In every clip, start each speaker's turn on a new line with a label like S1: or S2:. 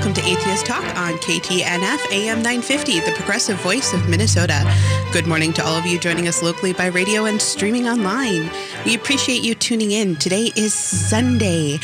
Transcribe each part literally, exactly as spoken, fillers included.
S1: welcome to Atheist Talk on K T N F A M nine fifty, the progressive voice of Minnesota. Good morning to all of you joining us locally by radio and streaming online. We appreciate you tuning in. Today is Sunday,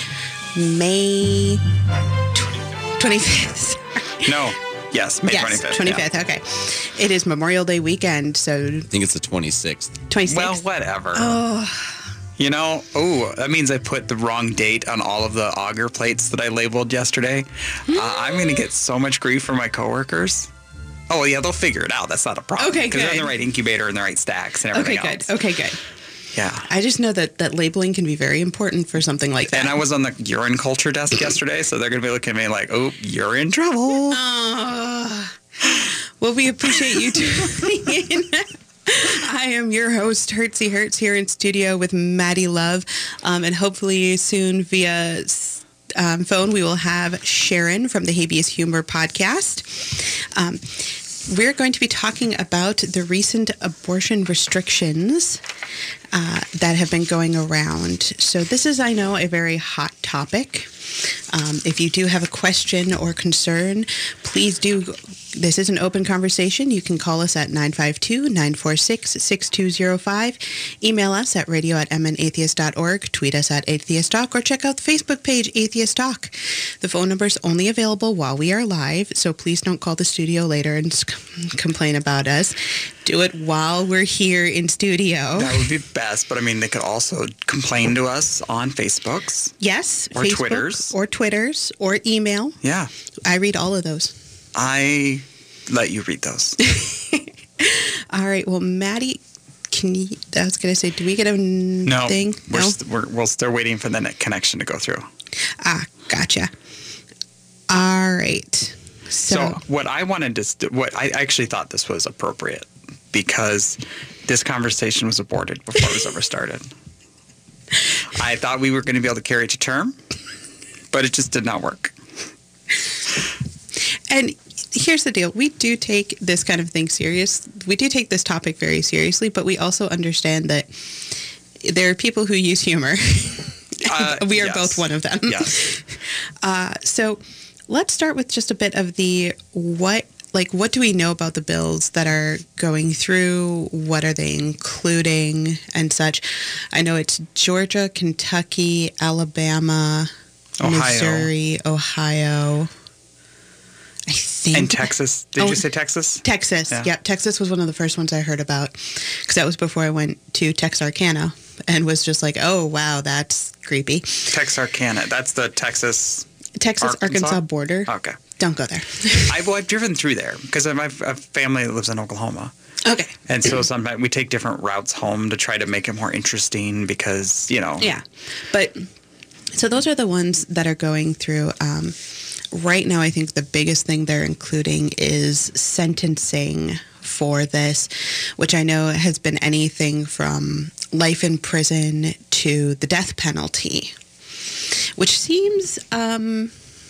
S1: May twenty-fifth.
S2: No. Yes, May
S1: yes,
S2: twenty-fifth.
S1: twenty-fifth,
S2: yeah.
S1: Okay. It is Memorial Day weekend, so...
S3: I think it's the twenty-sixth.
S1: twenty-sixth?
S2: Well, whatever.
S1: Oh...
S2: You know, oh, that means I put the wrong date on all of the auger plates that I labeled yesterday. Uh, I'm going to get so much grief from my coworkers. Oh, yeah, they'll figure it out. That's not a problem.
S1: Okay,
S2: Because they're in
S1: good.
S2: the right incubator and the right stacks and everything
S1: Okay,
S2: else.
S1: good. Okay, good.
S2: Yeah.
S1: I just know that, that labeling can be very important for something like that.
S2: And I was on the urine culture desk yesterday, so they're going to be looking at me like, oh, you're in trouble.
S1: Uh, well, we appreciate you tuning in. I am your host, Hertzy Hertz, here in studio with Maddie Love. Um, and hopefully soon via um, phone, we will have Sharon from the Habeas Humor podcast. Um, we're going to be talking about the recent abortion restrictions uh, that have been going around. So this is, I know, a very hot topic. Um, if you do have a question or concern, please do. This is an open conversation. You can call us at nine five two, nine four six, six two zero five. Email us at radio at m n atheist dot org. Tweet us at Atheist Talk, or check out the Facebook page, Atheist Talk. The phone number is only available while we are live, so please don't call the studio later and complain about us. Do it while we're here in studio.
S2: That would be best, but I mean, they could also complain to us on Facebooks.
S1: Yes.
S2: Or
S1: Facebook,
S2: Twitters.
S1: Or Twitters, or email.
S2: Yeah.
S1: I read all of those.
S2: I let you read those.
S1: All right. Well, Maddie, can you, I was going to say, do we get a n-
S2: No,
S1: thing?
S2: we're,
S1: No?
S2: st- we're, we're still waiting for the net connection to go through.
S1: Ah, gotcha. All right. So,
S2: So what I wanted to, st- what I actually thought this was appropriate because this conversation was aborted before it was ever started. I thought we were going to be able to carry it to term, but it just did not work.
S1: and here's the deal. We do take this kind of thing serious. We do take this topic very seriously, but we also understand that there are people who use humor.
S2: Uh,
S1: we are
S2: yes.
S1: both one of them.
S2: Yes.
S1: Uh, so let's start with just a bit of the what, like, what do we know about the bills that are going through? What are they including and such? I know it's Georgia, Kentucky, Alabama,
S2: Ohio.
S1: Missouri, Ohio. I think.
S2: And Texas. Did
S1: Oh,
S2: you say Texas?
S1: Texas.
S2: Yeah.
S1: Yep. Texas was one of the first ones I heard about because that was before I went to Texarkana and was just like, oh, wow, that's creepy.
S2: Texarkana. That's the Texas.
S1: Texas,
S2: Arkansas?
S1: Arkansas border.
S2: Okay.
S1: Don't go there.
S2: I, well, I've driven through there because I have a family that lives in Oklahoma.
S1: Okay.
S2: And so sometimes we take different routes home to try to make it more interesting because, you know.
S1: Yeah. But so those are the ones that are going through. Um, right now, I think the biggest thing they're including is sentencing for this, which I know has been anything from life in prison to the death penalty, which seems um,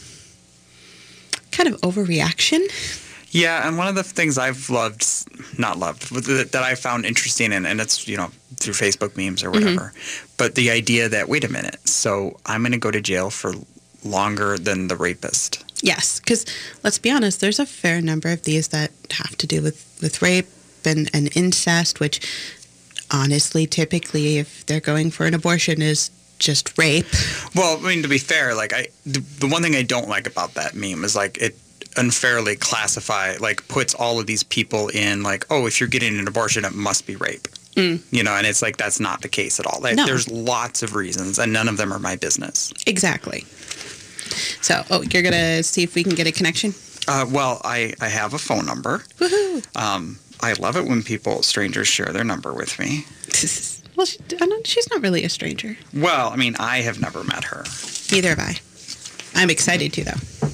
S1: kind of overreaction.
S2: Yeah, and one of the things I've loved, not loved, but that that I found interesting, and, and it's, you know, through Facebook memes or whatever, mm-hmm. but the idea that, wait a minute, so I'm going to go to jail for longer than the rapist.
S1: Yes, because let's be honest, there's a fair number of these that have to do with, with rape and, and incest, which honestly, typically, if they're going for an abortion, is just rape.
S2: Well, I mean, to be fair, like, I, the, the one thing I don't like about that meme is, like, it unfairly classify, like, puts all of these people in, like, oh, if you're getting an abortion, it must be rape. Mm. You know, and it's like, that's not the case at all. Like,
S1: no.
S2: There's lots of reasons, and none of them are my business.
S1: Exactly. So, oh, you're going to see if we can get a connection?
S2: Uh, well, I, I have a phone number.
S1: Woohoo!
S2: Um, I love it when people, strangers, share their number with me.
S1: Well, she, I don't, she's not really a stranger.
S2: Well, I mean, I have never met her.
S1: Neither have I. I'm excited to, though.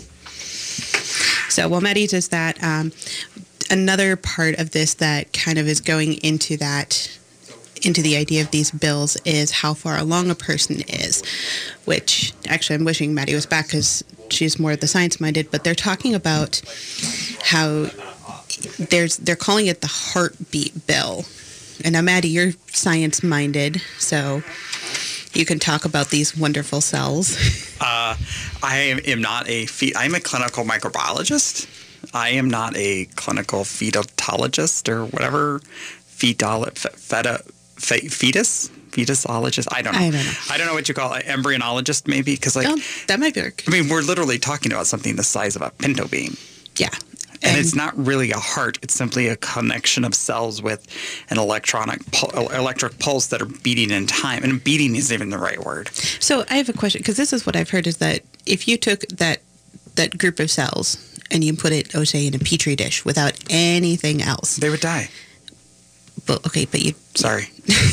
S1: So while Maddie does that, um, another part of this that kind of is going into that, into the idea of these bills is how far along a person is, which actually I'm wishing Maddie was back because she's more the science-minded, but they're talking about how there's they're calling it the heartbeat bill. And now, Maddie, you're science-minded, so you can talk about these wonderful cells.
S2: Uh, Uh, I am, am not a fe- I'm a clinical microbiologist. I am not a clinical fetologist or whatever. Fetal feta, fe, fetus fetusologist. I don't know.
S1: I don't know.
S2: I don't know what you call it. Embryonologist, maybe, because like
S1: Oh, that might work.
S2: I mean, we're literally talking about something the size of a pinto bean.
S1: Yeah.
S2: And, and it's not really a heart. It's simply a connection of cells with an electronic pul- electric pulse that are beating in time. And beating isn't even the right word.
S1: So I have a question, because this is what I've heard, is that if you took that that group of cells and you put it, oh, say, in a petri dish without anything else.
S2: They would die.
S1: But, okay, but you...
S2: Sorry.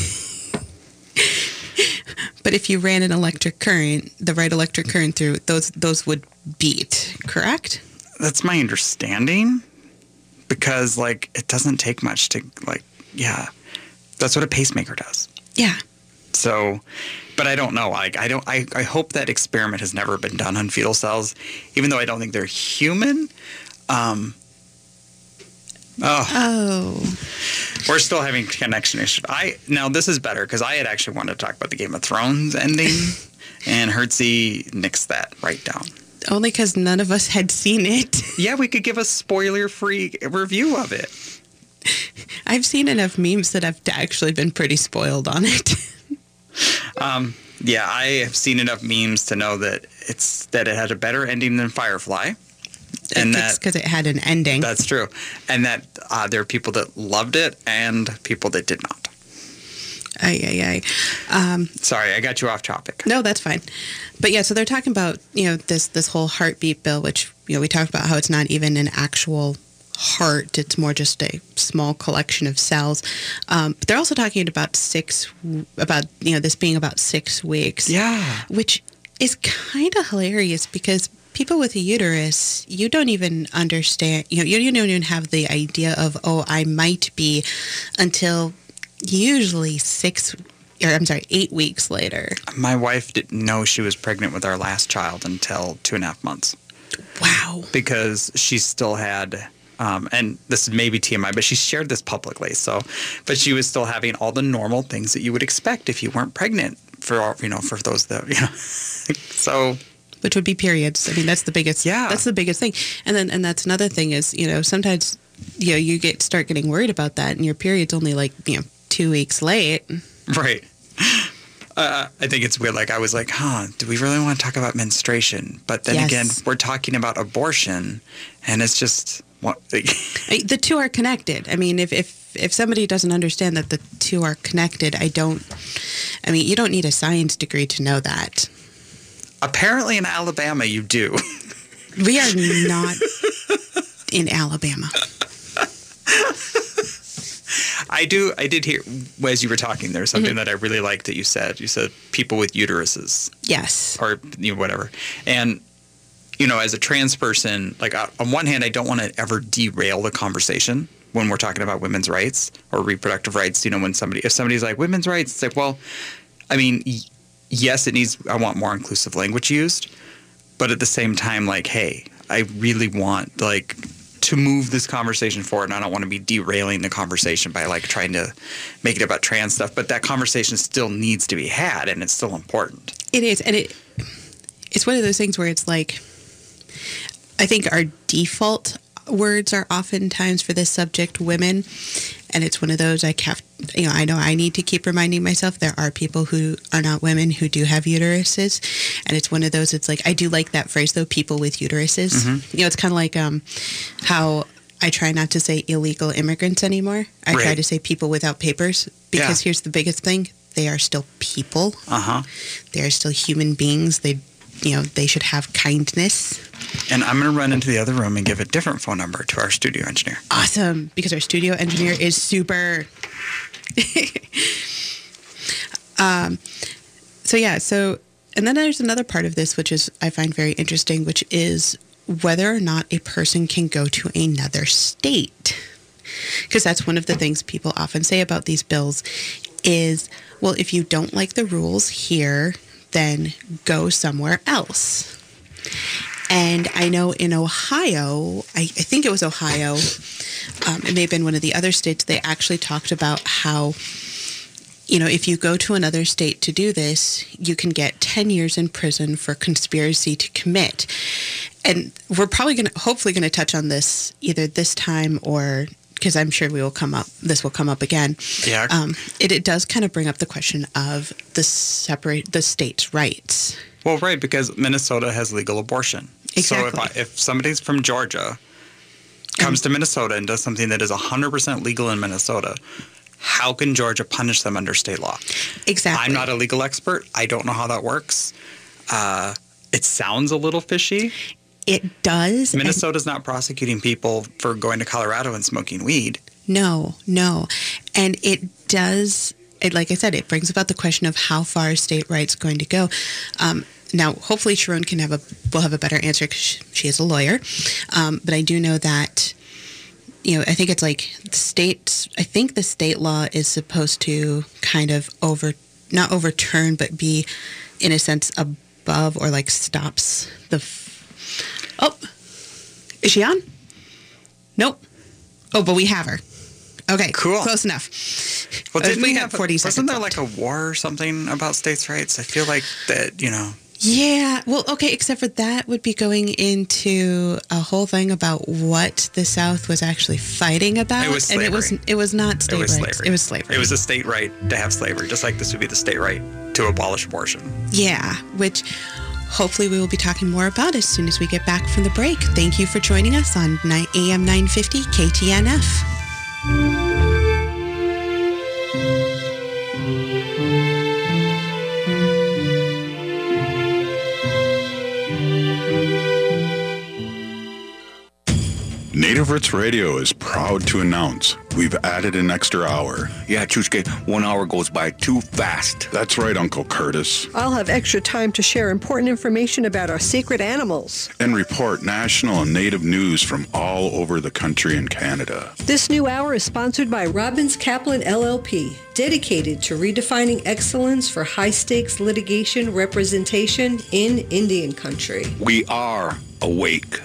S1: But if you ran an electric current, the right electric current through, those those would beat, correct?
S2: That's my understanding, because like it doesn't take much to like, yeah, that's what a pacemaker does.
S1: Yeah.
S2: So, but I don't know. Like, I don't. I, I hope that experiment has never been done on fetal cells, even though I don't think they're human. Um, oh,
S1: Oh.
S2: we're still having connection issues. I now this is better because I had actually wanted to talk about the Game of Thrones ending, and Hertzie nixed that right down.
S1: Only because none of us had seen it.
S2: Yeah, we could give a spoiler-free review of it.
S1: I've seen enough memes that I've actually been pretty spoiled on it.
S2: Um, yeah, I have seen enough memes to know that it's that it had a better ending than Firefly, and that
S1: because it had an ending.
S2: that's true, and that uh, there are people that loved it and people that did not.
S1: Ay, ay, ay. Um,
S2: Sorry, I got you off topic.
S1: no, that's fine. But yeah, so they're talking about, you know, this this whole heartbeat bill, which, you know, we talked about how it's not even an actual heart. It's more just a small collection of cells. Um, but they're also talking about six, about, you know, this being about six weeks.
S2: Yeah.
S1: Which is kind of hilarious because people with a uterus, you don't even understand, you know, you, you don't even have the idea of, oh, I might be, until usually six, or I'm sorry, eight weeks later.
S2: My wife didn't know she was pregnant with our last child until two and a half months.
S1: Wow.
S2: Because she still had, um, and this is maybe T M I, but she shared this publicly. So, but she was still having all the normal things that you would expect if you weren't pregnant. For all, you know, for those that you know, so.
S1: Which would be periods. I mean, that's the biggest.
S2: Yeah.
S1: That's the biggest thing. And then, and that's another thing is, you know, sometimes, you know, you get start getting worried about that, and your period's only like, you know, two weeks late.
S2: Right. Uh, I think it's weird. Like, I was like, huh, do we really want to talk about menstruation? But then
S1: Yes.
S2: again, we're talking about abortion, and it's just what.
S1: The two are connected. I mean, if, if, if somebody doesn't understand that the two are connected, I don't, I mean, you don't need a science degree to know that.
S2: Apparently in Alabama, you do.
S1: We are not in Alabama.
S2: I do. I did hear, as you were talking, there was something
S1: Mm-hmm.
S2: that I really liked that you said. You said people with uteruses.
S1: Yes.
S2: Or you know, whatever. And, you know, as a trans person, like uh, on one hand, I don't want to ever derail the conversation when we're talking about women's rights or reproductive rights. You know, when somebody, if somebody's like women's rights, it's like, well, I mean, y- yes, it needs, I want more inclusive language used. But at the same time, like, hey, I really want, like, to move this conversation forward, and I don't want to be derailing the conversation by like trying to make it about trans stuff, but that conversation still needs to be had, and it's still important.
S1: It is, and it it's one of those things where it's like, I think our default words are oftentimes for this subject women, and it's one of those I have, you know, I know I need to keep reminding myself there are people who are not women who do have uteruses, and it's one of those, it's like, I do like that phrase though, people with uteruses. Mm-hmm. You know, it's kind of like um, how I try not to say illegal immigrants anymore. I
S2: Right.
S1: try to say people without papers, because
S2: Yeah.
S1: here's the biggest thing, they are still people.
S2: Uh-huh.
S1: They are still human beings. They, you know, they should have kindness.
S2: And I'm going to run into the other room and give a different phone number to our studio engineer.
S1: Awesome, because our studio engineer is super. um, so yeah, so and then there's another part of this which is I find very interesting, which is whether or not a person can go to another state, because that's one of the things people often say about these bills is, well, if you don't like the rules here, then go somewhere else. And I know in Ohio, I, I think it was Ohio, um, it may have been one of the other states, they actually talked about how you know, if you go to another state to do this, you can get ten years in prison for conspiracy to commit. And we're probably going to, hopefully going to touch on this either this time or, because I'm sure we will come up, this will come up again.
S2: Yeah.
S1: Um, it, it does kind of bring up the question of the separate, the state's rights.
S2: Well, right, because Minnesota has legal abortion.
S1: Exactly.
S2: So if, I, if somebody's from Georgia comes to Minnesota and does something that is one hundred percent legal in Minnesota, how can Georgia punish them under state law?
S1: Exactly.
S2: I'm not a legal expert. I don't know how that works. Uh, it sounds a little fishy.
S1: It does.
S2: Minnesota's not prosecuting people for going to Colorado and smoking weed.
S1: No, no. And it does, it, like I said, it brings about the question of how far state rights going to go. Um, now, hopefully Sharon can have a, will have a better answer because she, she is a lawyer. Um, but I do know that, you know, I think it's like the state, I think the state law is supposed to kind of over, not overturn, but be in a sense above or like stops the, oh, is she on? Nope. Oh, but we have her. Okay,
S2: cool.
S1: Close enough.
S2: Well, did
S1: Uh,
S2: we
S1: we
S2: have
S1: have forty
S2: wasn't
S1: seconds
S2: there
S1: left.
S2: like a war or something about states' rights? I feel like that, you know.
S1: Yeah, well, okay, except for that would be going into a whole thing about what the South was actually fighting about.
S2: It was
S1: and it was
S2: slavery.
S1: it was not state
S2: It was
S1: rights.
S2: slavery.
S1: It was slavery.
S2: It was a state right to have slavery, just like this would be the state right to abolish abortion.
S1: Yeah, which hopefully we will be talking more about as soon as we get back from the break. Thank you for joining us on A M nine fifty K T N F.
S3: Native Roots Radio is proud to announce we've added an extra hour.
S4: Yeah, Chushke, one hour goes by too fast.
S3: That's right, Uncle Curtis.
S5: I'll have extra time to share important information about our secret animals.
S3: And report national and native news from all over the country and Canada.
S5: This new hour is sponsored by Robbins Kaplan L L P, dedicated to redefining excellence for high-stakes litigation representation in Indian country.
S4: We are awake.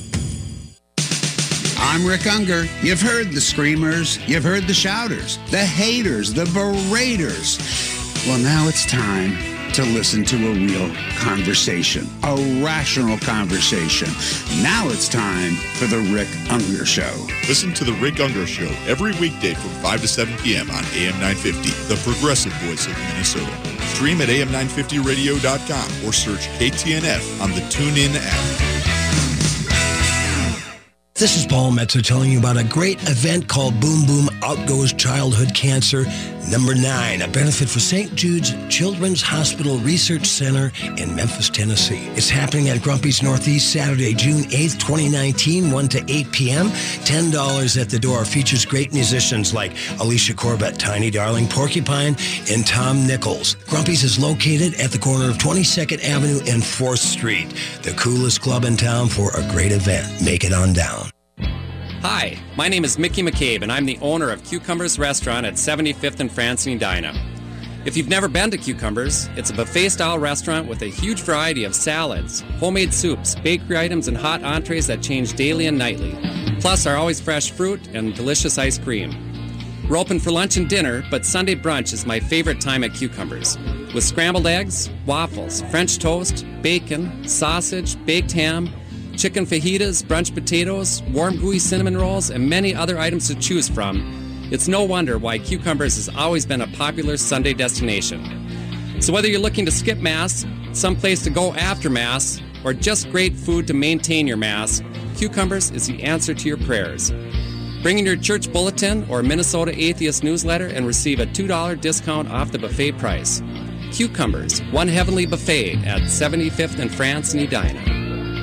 S6: I'm Rick Unger. You've heard the screamers, you've heard the shouters, the haters, the beraters. Well, now it's time to listen to a real conversation, a rational conversation. Now it's time for the Rick Unger Show.
S7: Listen to the Rick Unger Show every weekday from five to seven p.m. on A M nine fifty, the progressive voice of Minnesota. Stream at A M nine fifty radio dot com or search K T N F on the TuneIn app.
S8: This is Paul Metzer telling you about a great event called Boom Boom Out Goes Childhood Cancer Number nine, a benefit for Saint Jude's Children's Hospital Research Center in Memphis, Tennessee. It's happening at Grumpy's Northeast Saturday, June eighth, twenty nineteen, one to eight p.m. ten dollars at the door. Features great musicians like Alicia Corbett, Tiny Darling, Porcupine, and Tom Nichols. Grumpy's is located at the corner of twenty-second Avenue and fourth Street. The coolest club in town for a great event. Make it on down.
S9: Hi, my name is Mickey McCabe, and I'm the owner of Cucumbers Restaurant at seventy-fifth and France and Edina. If you've never been to Cucumbers, it's a buffet-style restaurant with a huge variety of salads, homemade soups, bakery items, and hot entrees that change daily and nightly, plus our always fresh fruit and delicious ice cream. We're open for lunch and dinner, but Sunday brunch is my favorite time at Cucumbers, with scrambled eggs, waffles, French toast, bacon, sausage, baked ham, chicken fajitas, brunch potatoes, warm gooey cinnamon rolls, and many other items to choose from. It's no wonder why Cucumbers has always been a popular Sunday destination. So whether you're looking to skip Mass, someplace to go after Mass, or just great food to maintain your Mass, Cucumbers is the answer to your prayers. Bring in your church bulletin or Minnesota Atheist newsletter and receive a two dollars discount off the buffet price. Cucumbers, one heavenly buffet at seventy-fifth and France in Edina.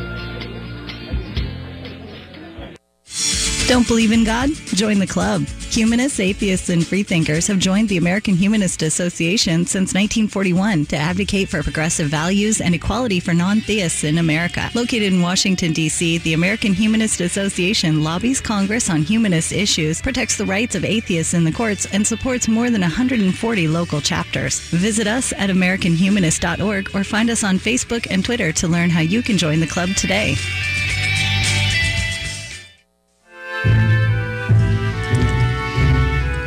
S10: Don't believe in God? Join the club. Humanists, atheists, and freethinkers have joined the American Humanist Association since nineteen forty-one to advocate for progressive values and equality for non-theists in America. Located in Washington, D C, the American Humanist Association lobbies Congress on humanist issues, protects the rights of atheists in the courts, and supports more than one hundred forty local chapters. Visit us at american humanist dot org or find us on Facebook and Twitter to learn how you can join the club today.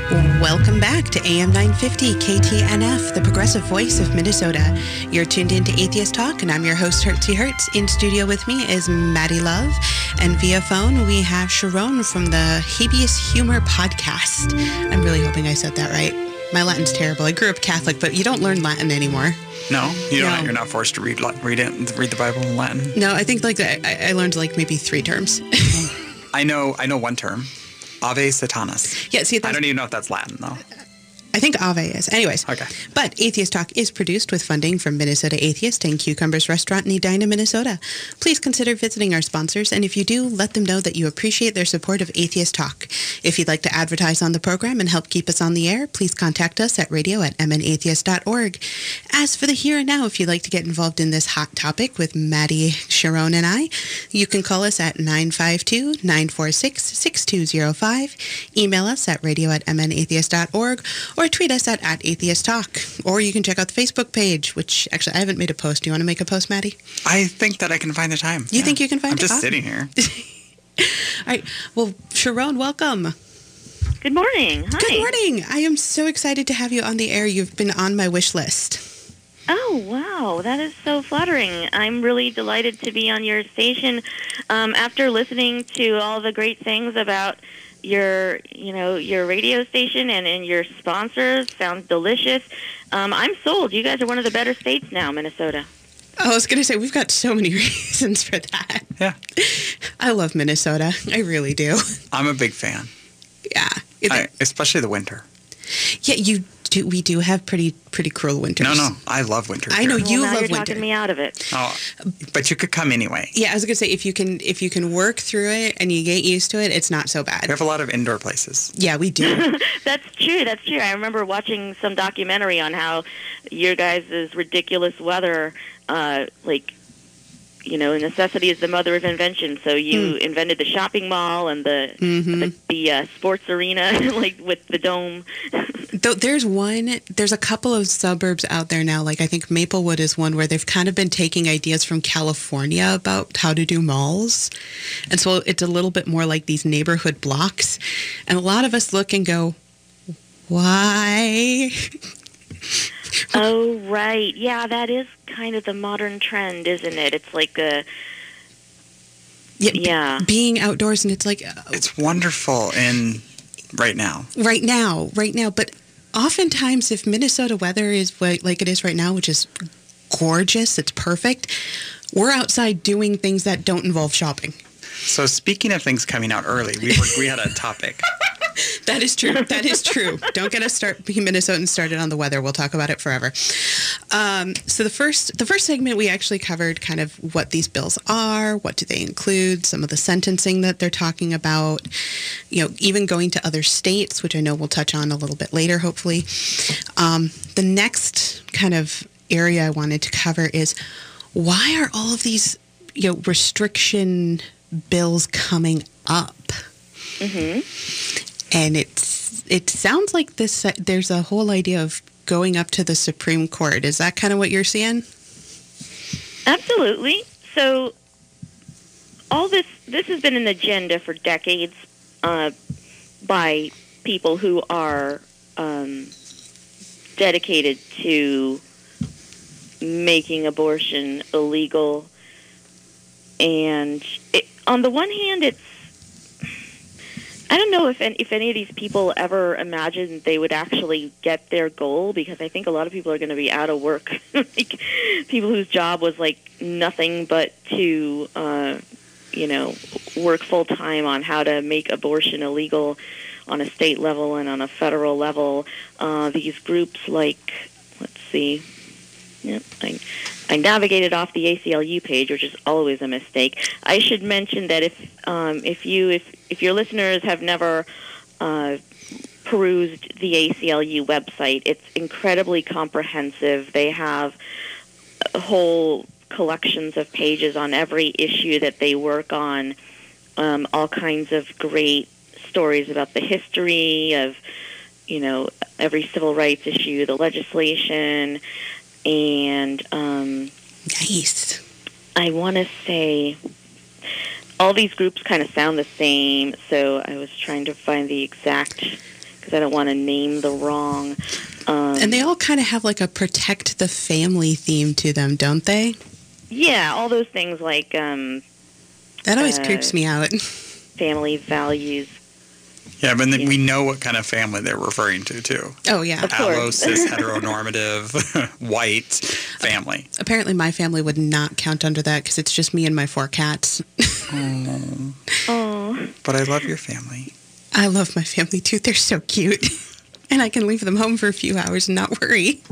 S1: Welcome back to A M nine fifty K T N F, the progressive voice of Minnesota. You're tuned in to Atheist Talk, and I'm your host, Hertzie Hertz. In studio with me is Maddie Love, and via phone we have Sharon from the Habeas Humor podcast. I'm really hoping I said that right. My Latin's terrible. I grew up Catholic, but you don't learn Latin anymore.
S2: No, you don't.
S1: No.
S2: You're not forced to read read it, read the Bible in Latin.
S1: No, I think like I, I learned like maybe three terms.
S2: I know. I know one term. Ave Satanas.
S1: Yeah, see,
S2: I don't even know if that's Latin, though.
S1: I think Ave is. Anyways.
S2: Okay.
S1: But Atheist Talk is produced with funding from Minnesota Atheist and Cucumbers Restaurant in Edina, Minnesota. Please consider visiting our sponsors, and if you do, let them know that you appreciate their support of Atheist Talk. If you'd like to advertise on the program and help keep us on the air, please contact us at radio at m n atheist dot org. As for the here and now, if you'd like to get involved in this hot topic with Maddie, Sharon, and I, you can call us at nine five two, nine four six, six two zero five, email us at radio at m n atheist dot org, or tweet us at, at Atheist Talk. Or you can check out the Facebook page, which actually I haven't made a post. Do you want to make a post, Maddie?
S2: I think that I can find the time.
S1: You
S2: yeah.
S1: think you can find
S2: I'm
S1: it?
S2: I'm just
S1: Awesome.
S2: sitting here.
S1: All right. Well, Sharon, welcome.
S11: Good morning. Hi.
S1: Good morning. I am so excited to have you on the air. You've been on my wish list.
S11: Oh, wow. That is so flattering. I'm really delighted to be on your station. Um, after listening to all the great things about your, you know, your radio station and, and your sponsors, sounds delicious. Um, I'm sold. You guys are one of the better states now, Minnesota.
S1: I was going to say, we've got so many reasons for that.
S2: Yeah.
S1: I love Minnesota. I really do.
S2: I'm a big fan.
S1: Yeah.
S2: I, especially the winter.
S1: Yeah, you do. We do have pretty pretty cruel winters.
S2: No, no. I love winter.
S1: I know
S2: here.
S1: you
S11: well, now
S1: love
S11: you're
S1: winter.
S11: talking me out of it.
S2: Oh, but you could come anyway.
S1: Yeah, I was going to say, if you can if you can work through it and you get used to it, it's not so bad.
S2: We have a lot of indoor places.
S1: Yeah, we do.
S11: That's true. That's true. I remember watching some documentary on how your guys' ridiculous weather, uh, like, you know, necessity is the mother of invention. So you mm. invented the shopping mall and the
S1: mm-hmm.
S11: the, the uh, sports arena, like with the dome.
S1: Though there's one, there's a couple of suburbs out there now. Like I think Maplewood is one where they've kind of been taking ideas from California about how to do malls, and so it's a little bit more like these neighborhood blocks. And a lot of us look and go, why?
S11: Oh, right. Yeah, that is kind of the modern trend, isn't it? It's like a...
S1: Yeah.
S11: yeah.
S1: B- being outdoors, and it's like... Uh,
S2: it's wonderful in right now.
S1: Right now. Right now. But oftentimes, if Minnesota weather is like it is right now, which is gorgeous, it's perfect, we're outside doing things that don't involve shopping.
S2: So speaking of things coming out early, we were, we had a topic.
S1: That is true. That is true. Don't get us start being Minnesotans started on the weather. We'll talk about it forever. Um, so the first the first segment, we actually covered kind of what these bills are, what do they include, some of the sentencing that they're talking about, you know, even going to other states, which I know we'll touch on a little bit later, hopefully. Um, the next kind of area I wanted to cover is why are all of these, you know, restriction bills coming up?
S11: Mm-hmm.
S1: And it's it sounds like this. Uh, there's a whole idea of going up to the Supreme Court. Is that kind of what you're seeing?
S11: Absolutely. So all this this has been an agenda for decades uh, by people who are um, dedicated to making abortion illegal. And it, on the one hand, it's I don't know if any, if any of these people ever imagined they would actually get their goal, because I think a lot of people are going to be out of work. Like people whose job was like nothing but to, uh, you know, work full time on how to make abortion illegal on a state level and on a federal level. Uh, these groups like, let's see, yep, I, I navigated off the A C L U page, which is always a mistake. I should mention that if um, if you if if your listeners have never uh, perused the A C L U website, it's incredibly comprehensive. They have whole collections of pages on every issue that they work on, um, all kinds of great stories about the history of, you know, every civil rights issue, the legislation. And um,
S1: nice.
S11: I want to say all these groups kind of sound the same, so I was trying to find the exact because I don't want to name the wrong. Um,
S1: and they all kind of have like a protect the family theme to them, don't they?
S11: Yeah, all those things like... Um,
S1: that always
S11: uh,
S1: creeps me out.
S11: Family values.
S2: Yeah, but then
S11: yeah.
S2: we know what kind of family they're referring to, too.
S1: Oh, yeah.
S11: Of
S2: Allo,
S11: course.
S2: cis, heteronormative, white family.
S1: Apparently my family would not count under that because it's just me and my four cats.
S2: Oh.
S11: Oh.
S2: But I love your family.
S1: I love my family, too. They're so cute. And I can leave them home for a few hours and not worry.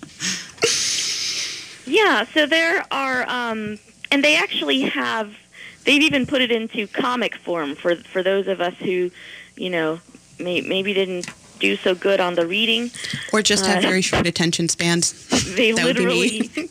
S11: Yeah, so there are, um, and they actually have, they've even put it into comic form for for those of us who, you know, may, maybe didn't do so good on the reading.
S1: Or just have
S11: uh,
S1: very short attention spans.
S11: They
S1: That would be
S11: literally,
S1: me.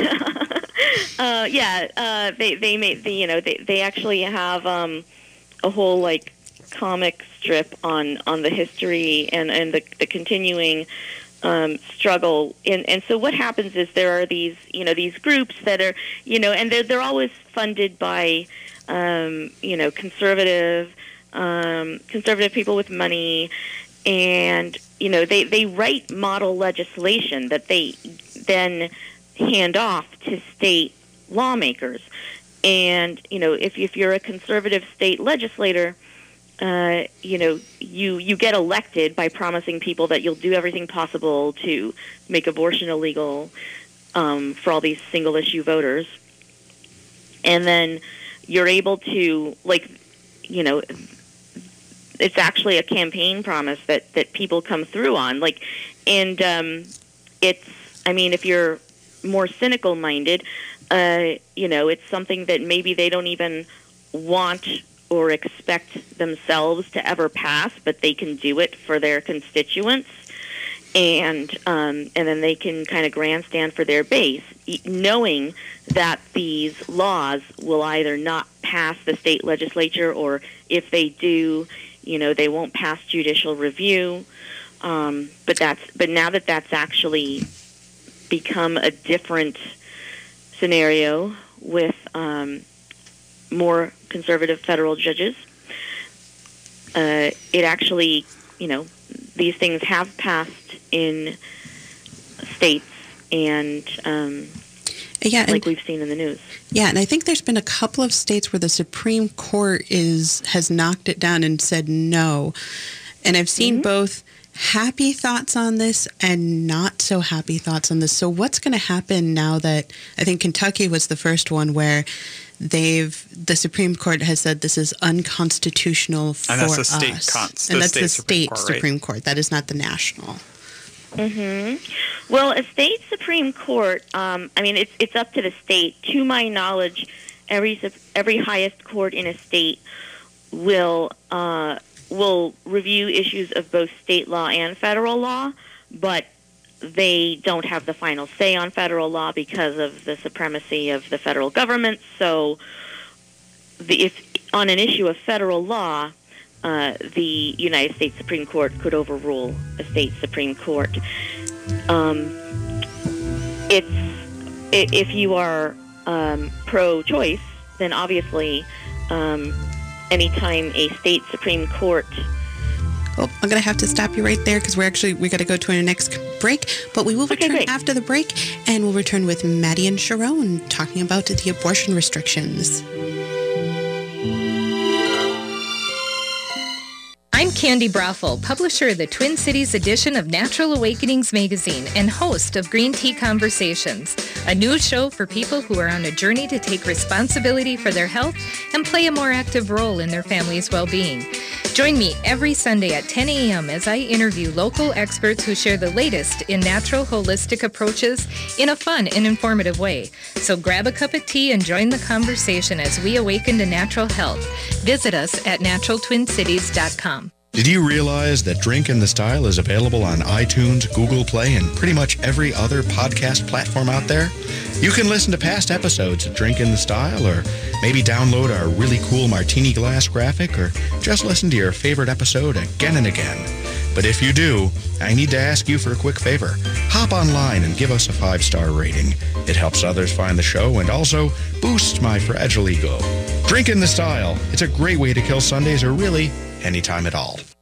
S11: uh, yeah, uh, they, they made, the, you know, they, they actually have um, a whole, like, comic strip on, on the history and, and the, the continuing um, struggle. And, and so what happens is there are these, you know, these groups that are, you know, and they're, they're always funded by, um, you know, conservative, um, conservative people with money. And, you know, they, they write model legislation that they then hand off to state lawmakers. And, you know, if, if you're a conservative state legislator, Uh, you know, you, you get elected by promising people that you'll do everything possible to make abortion illegal um, for all these single-issue voters. And then you're able to, like, you know, it's actually a campaign promise that, that people come through on. Like, and um, it's, I mean, if you're more cynical-minded, uh, you know, it's something that maybe they don't even want or expect themselves to ever pass, but they can do it for their constituents, and um, and then they can kind of grandstand for their base, knowing that these laws will either not pass the state legislature, or if they do, you know, they won't pass judicial review. Um, but that's but now that that's actually become a different scenario with um, more conservative federal judges. Uh, it actually, you know, these things have passed in states, and um,
S1: yeah,
S11: like we've seen in the news.
S1: Yeah, and I think there's been a couple of states where the Supreme Court is has knocked it down and said no. And I've seen mm-hmm. both happy thoughts on this and not so happy thoughts on this. So what's going to happen now that I think Kentucky was the first one where they've the Supreme Court has said this is unconstitutional for
S2: and that's the
S1: us.
S2: State con-
S1: and
S2: the
S1: that's
S2: state
S1: the
S2: Supreme
S1: state
S2: Court,
S1: Supreme
S2: right?
S1: Court. That is not the national.
S11: Mm-hmm. Well, a state Supreme Court, um, I mean, it's it's up to the state. To my knowledge, every every highest court in a state will uh, will review issues of both state law and federal law, but they don't have the final say on federal law because of the supremacy of the federal government. So the, if on an issue of federal law, uh, the United States Supreme Court could overrule a state Supreme Court. Um, it's if you are um, pro-choice, then obviously um, anytime a state Supreme Court...
S1: Well, I'm going to have to stop you right there because we're actually, we got to go to our next break, but we will return
S11: okay,
S1: after the break, and we'll return with Maddie and Sharon talking about the abortion restrictions.
S12: I'm Candy Brothel, publisher of the Twin Cities edition of Natural Awakenings magazine and host of Green Tea Conversations, a new show for people who are on a journey to take responsibility for their health and play a more active role in their family's well-being. Join me every Sunday at ten a.m. as I interview local experts who share the latest in natural holistic approaches in a fun and informative way. So grab a cup of tea and join the conversation as we awaken to natural health. Visit us at natural twin cities dot com.
S13: Did you realize that Drink in the Style is available on iTunes, Google Play, and pretty much every other podcast platform out there? You can listen to past episodes of Drink in the Style, or maybe download our really cool martini glass graphic, or just listen to your favorite episode again and again. But if you do, I need to ask you for a quick favor. Hop online and give us a five-star rating. It helps others find the show and also boosts my fragile ego. Drink in the Style. It's a great way to kill Sundays, or really anytime at all.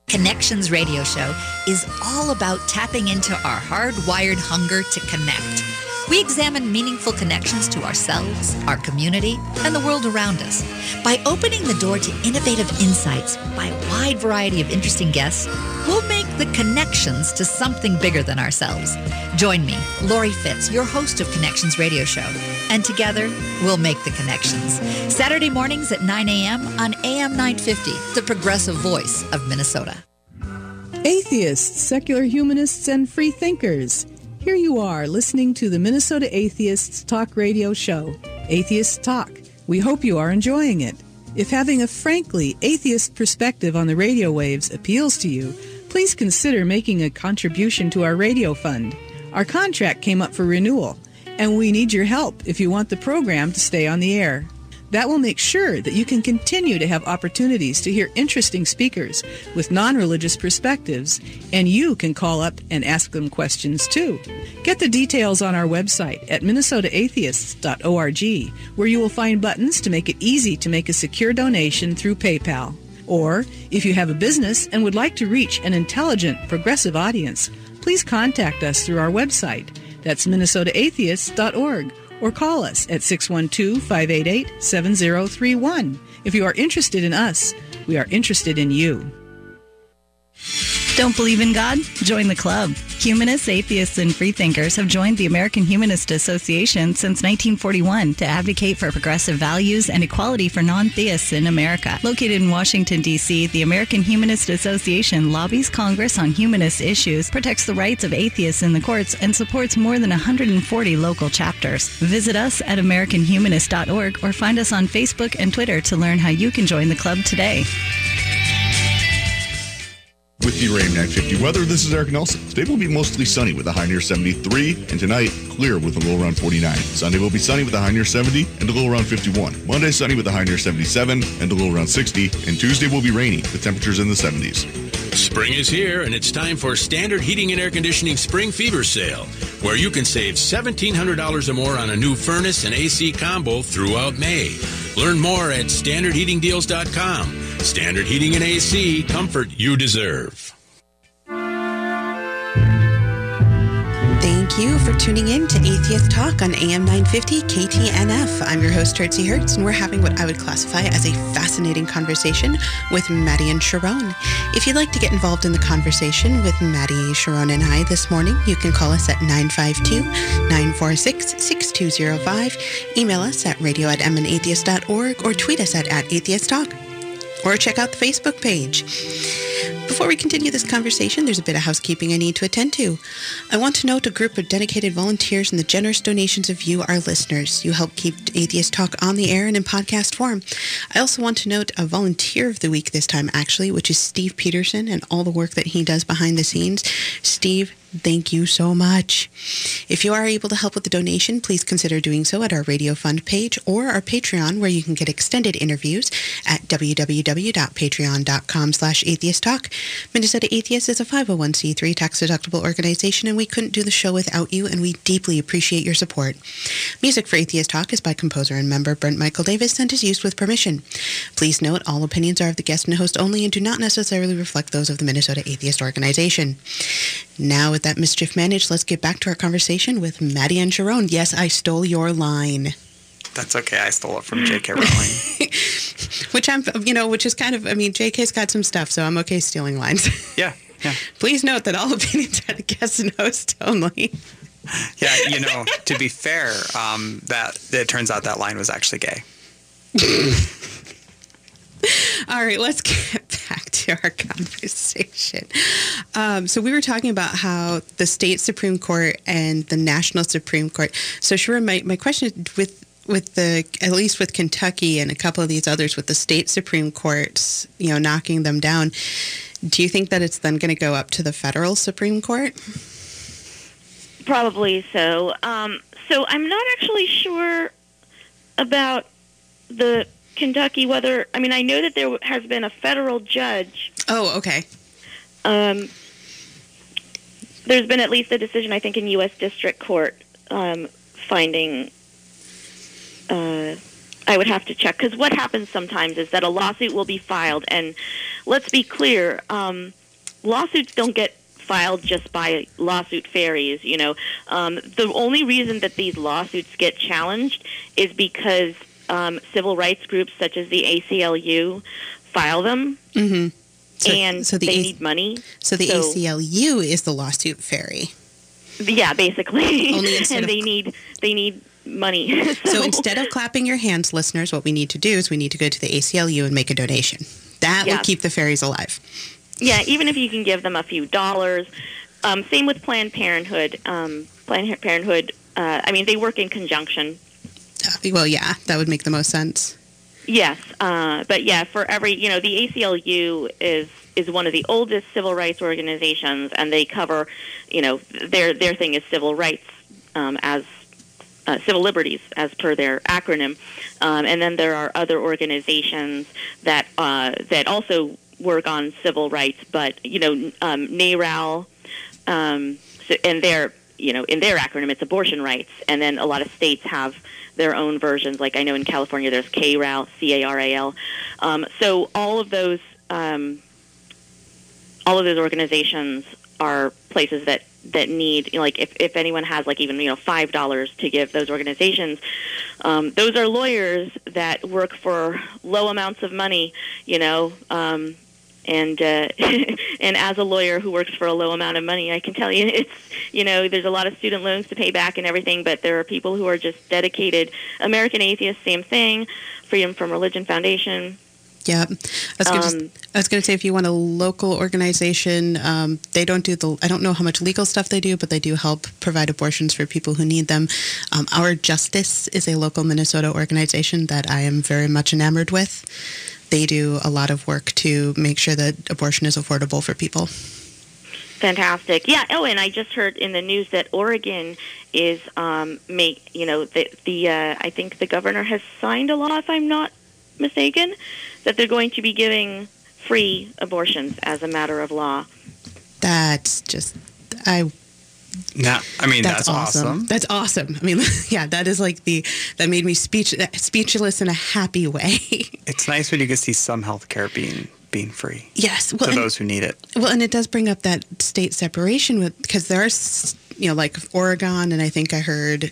S14: Connections Radio Show is all about tapping into our hardwired hunger to connect. We examine meaningful connections to ourselves, our community, and the world around us. By opening the door to innovative insights by a wide variety of interesting guests, we'll make the connections to something bigger than ourselves. Join me, Lori Fitz, your host of Connections Radio Show, and together we'll make the connections. Saturday mornings at nine a.m. on A M nine fifty, the progressive voice of Minnesota.
S15: Atheists, secular humanists, and free thinkers. Here you are listening to the Minnesota Atheists Talk Radio Show, Atheists Talk. We hope you are enjoying it. If having a frankly atheist perspective on the radio waves appeals to you, please consider making a contribution to our radio fund. Our contract came up for renewal, and we need your help if you want the program to stay on the air. That will make sure that you can continue to have opportunities to hear interesting speakers with non-religious perspectives, and you can call up and ask them questions too. Get the details on our website at minnesota atheists dot org, where you will find buttons to make it easy to make a secure donation through PayPal. Or, if you have a business and would like to reach an intelligent, progressive audience, please contact us through our website. That's minnesota atheists dot org. Or call us at six one two, five eight eight, seven zero three one. If you are interested in us, we are interested in you.
S10: Don't believe in God? Join the club. Humanists, atheists, and freethinkers have joined the American Humanist Association since nineteen forty-one to advocate for progressive values and equality for non-theists in America. Located in Washington, D C, the American Humanist Association lobbies Congress on humanist issues, protects the rights of atheists in the courts, and supports more than one hundred forty local chapters. Visit us at american humanist dot org or find us on Facebook and Twitter to learn how you can join the club today.
S7: With your A M nine fifty weather, this is Eric Nelson. Today will be mostly sunny with a high near seventy-three, and tonight, clear with a low around forty-nine. Sunday will be sunny with a high near seventy and a low around fifty-one. Monday, sunny with a high near seventy-seven and a low around sixty, and Tuesday will be rainy with temperatures in the seventies.
S16: Spring is here, and it's time for Standard Heating and Air Conditioning Spring Fever Sale, where you can save seventeen hundred dollars or more on a new furnace and A C combo throughout May. Learn more at standard heating deals dot com. Standard Heating and A C, comfort you deserve.
S1: Thank you for tuning in to Atheist Talk on A M nine fifty K T N F. I'm your host, Hertzie Hertz, and we're having what I would classify as a fascinating conversation with Maddie and Sharon. If you'd like to get involved in the conversation with Maddie, Sharon, and I this morning, you can call us at nine five two, nine four six, six two zero five, email us at radio at m n atheist dot org, or tweet us at, at atheist talk, or check out the Facebook page. Before we continue this conversation, there's a bit of housekeeping I need to attend to. I want to note a group of dedicated volunteers and the generous donations of you, our listeners. You help keep Atheist Talk on the air and in podcast form. I also want to note a volunteer of the week this time, actually, which is Steve Peterson and all the work that he does behind the scenes. Steve, thank you so much. If you are able to help with the donation, please consider doing so at our Radio Fund page or our Patreon, where you can get extended interviews at w w w dot patreon dot com slash atheist talk. Minnesota Atheist is a five oh one c three tax-deductible organization, and we couldn't do the show without you, and we deeply appreciate your support. Music for Atheist Talk is by composer and member Brent Michael Davis and is used with permission. Please note, all opinions are of the guest and host only and do not necessarily reflect those of the Minnesota Atheist Organization. Now, with that mischief managed, let's get back to our conversation with Maddie and Sharon. Yes, I stole your line.
S2: That's okay. I stole it from J K Rowling.
S1: Which I'm, you know, which is kind of, I mean, J K's got some stuff, so I'm okay stealing lines.
S2: Yeah, yeah.
S1: Please note that all opinions are the guest and host only.
S2: Yeah, you know, to be fair, um, that it turns out that line was actually gay.
S1: All right, let's get back to our conversation. Um, so we were talking about how the state Supreme Court and the national Supreme Court. So Sharon, my, my question with with the, at least with Kentucky and a couple of these others, with the state Supreme Courts, you know, knocking them down, do you think that it's then going to go up to the federal Supreme Court?
S11: Probably so. Um, so I'm not actually sure about the Kentucky, whether, I mean, I know that there has been a federal judge.
S1: Oh, okay.
S11: Um, there's been at least a decision, I think, in U S District Court um, finding, uh, I would have to check, because what happens sometimes is that a lawsuit will be filed, and let's be clear, um, lawsuits don't get filed just by lawsuit fairies. You know, um, the only reason that these lawsuits get challenged is because um, civil rights groups such as the A C L U file them,
S1: mm-hmm. so,
S11: and
S1: so the
S11: they
S1: A-
S11: need money.
S1: So the
S11: so,
S1: A C L U is the lawsuit fairy.
S11: Yeah, basically.
S1: Only instead
S11: and
S1: of-
S11: they need they need money. so,
S1: So instead of clapping your hands, listeners, what we need to do is we need to go to the A C L U and make a donation. That will
S11: Yes.
S1: keep the fairies alive.
S11: yeah, even if you can give them a few dollars. Um, same with Planned Parenthood. Um, Planned Parenthood. Uh, I mean, they work in conjunction.
S1: Uh, well, yeah, that would make the most sense.
S11: Yes, uh, but yeah, for every, you know, the A C L U is is one of the oldest civil rights organizations, and they cover, you know, their their thing is civil rights um, as uh, civil liberties as per their acronym, um, and then there are other organizations that uh, that also work on civil rights, but you know, um, NARAL, um, so, and their you know in their acronym it's abortion rights, and then a lot of states have their own versions. Like I know in California there's C A R A L, C A R A L. Um, so all of those um, all of those organizations are places that, that need, you know, like if, if anyone has like even, you know, five dollars to give those organizations, um, those are lawyers that work for low amounts of money, you know, um, and uh, and as a lawyer who works for a low amount of money, I can tell you it's, you know, there's a lot of student loans to pay back and everything, but there are people who are just dedicated. American Atheists, same thing. Freedom from Religion Foundation.
S1: Yeah, I was going
S11: Um,
S1: to I was going to say if you want a local organization, um, they don't do the. I don't know how much legal stuff they do, but they do help provide abortions for people who need them. Um, Our Justice is a local Minnesota organization that I am very much enamored with. They do a lot of work to make sure that abortion is affordable for people.
S11: Fantastic. Yeah. Oh, and I just heard in the news that Oregon is um, make you know the the uh, I think the governor has signed a law, if I'm not mistaken, that they're going to be giving free abortions as a matter of law.
S1: That's just I.
S2: Yeah, I mean
S1: That's
S2: that's, awesome.
S1: That's awesome. I mean, yeah, that is like the that made me speech speechless in a happy way.
S2: It's nice when you can see some healthcare being being free.
S1: Yes, well,
S2: to
S1: and-
S2: those who need it.
S1: Well, and it does bring up that state separation with because there are, s- you know, like Oregon, and I think I heard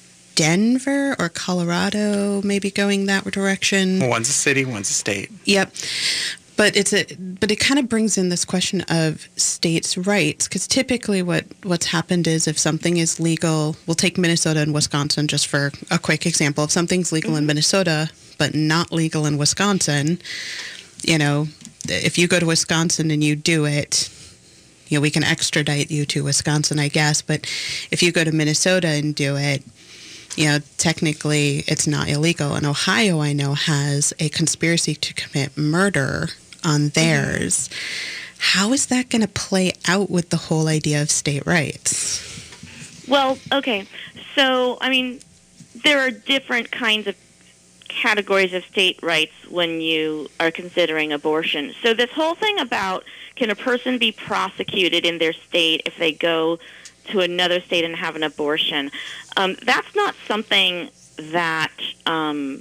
S1: Denver or Colorado maybe going that direction.
S2: One's a city, one's a state.
S1: Yep. But it's a but it kind of brings in this question of states' rights because typically what, what's happened is if something is legal, we'll take Minnesota and Wisconsin just for a quick example. If something's legal in Minnesota but not legal in Wisconsin, you know, if you go to Wisconsin and you do it, you know, we can extradite you to Wisconsin, I guess. But if you go to Minnesota and do it, you know, technically it's not illegal. And Ohio, I know, has a conspiracy to commit murder on theirs. Mm-hmm. How is that going to play out with the whole idea of state rights?
S11: Well, okay. So, I mean, there are different kinds of categories of state rights when you are considering abortion. So this whole thing about can a person be prosecuted in their state if they go to another state and have an abortion, um, that's not something that um,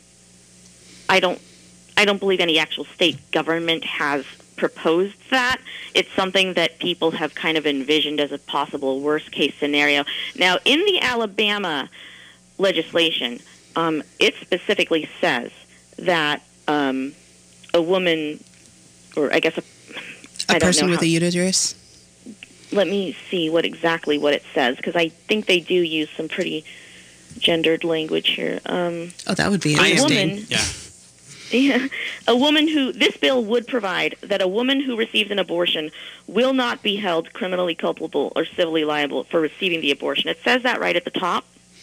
S11: I don't I don't believe any actual state government has proposed that. It's something that people have kind of envisioned as a possible worst-case scenario. Now, in the Alabama legislation, um, it specifically says that um, a woman, or I guess a,
S1: A
S11: I don't
S1: person
S11: know
S1: with
S11: how,
S1: a uterus?
S11: let me see what exactly what it says, because I think they do use some pretty gendered language here. Um,
S1: Oh, that would be
S11: a
S1: interesting.
S11: woman,
S2: Yeah.
S11: yeah, a woman who, this bill would provide that a woman who receives an abortion will not be held criminally culpable or civilly liable for receiving the abortion. It says that right at the top.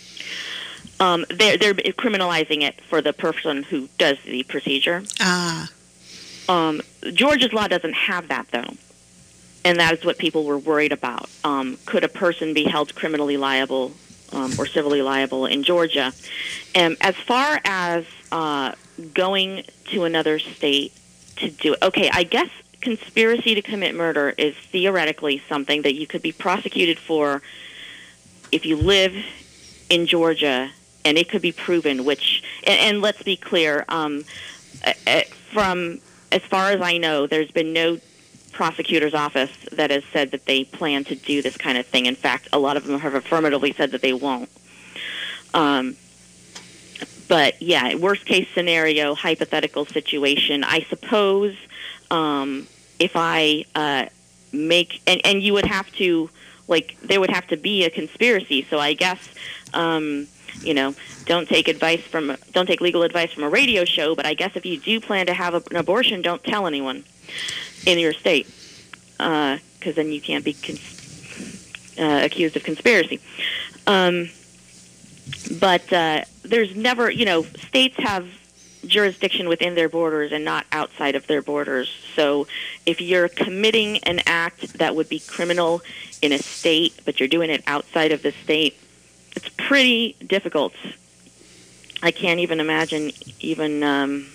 S11: Um, they're, they're criminalizing it for the person who does the procedure.
S1: Ah.
S11: Um, Georgia's law doesn't have that, though. And that is what people were worried about. Um, could a person be held criminally liable um, or civilly liable in Georgia? And as far as uh, going to another state to do it, okay, I guess conspiracy to commit murder is theoretically something that you could be prosecuted for if you live in Georgia, and it could be proven, which, and, and let's be clear, um, uh, from as far as I know, there's been no prosecutor's office that has said that they plan to do this kind of thing. In fact, a lot of them have affirmatively said that they won't. Um, but yeah, worst case scenario, hypothetical situation. I suppose um, if I uh, make and, and you would have to like there would have to be a conspiracy. So I guess um, you know don't take advice from don't take legal advice from a radio show. But I guess if you do plan to have a, an abortion, don't tell anyone in your state, because uh, then you can't be cons- uh, accused of conspiracy. Um, but uh, there's never, you know, states have jurisdiction within their borders and not outside of their borders. So if you're committing an act that would be criminal in a state, but you're doing it outside of the state, it's pretty difficult. I can't even imagine even... Um,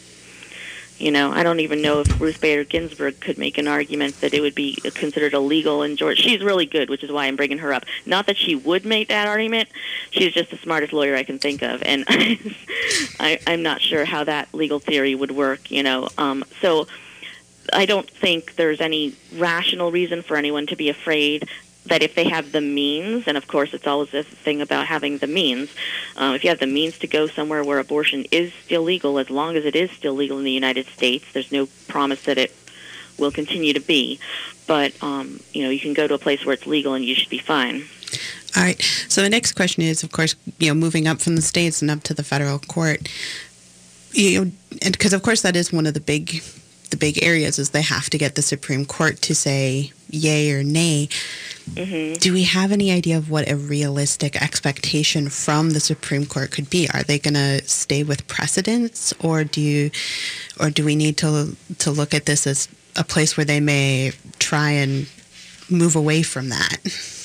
S11: You know, I don't even know if Ruth Bader Ginsburg could make an argument that it would be considered illegal in Georgia. She's really good, which is why I'm bringing her up. Not that she would make that argument. She's just the smartest lawyer I can think of. And I, I'm not sure how that legal theory would work, you know. Um, so I don't think there's any rational reason for anyone to be afraid that if they have the means, and of course it's always this thing about having the means, um, if you have the means to go somewhere where abortion is still legal, as long as it is still legal in the United States, there's no promise that it will continue to be. But, um, you know, you can go to a place where it's legal and you should be fine.
S1: All right. So the next question is, of course, you know, moving up from the states and up to the federal court, you know, and because of course that is one of the big, the big areas is they have to get the Supreme Court to say yay or nay. Mm-hmm. Do we have any idea of what a realistic expectation from the Supreme Court could be? Are they going to stay with precedents, or do you, or do we need to to look at this as a place where they may try and move away from that?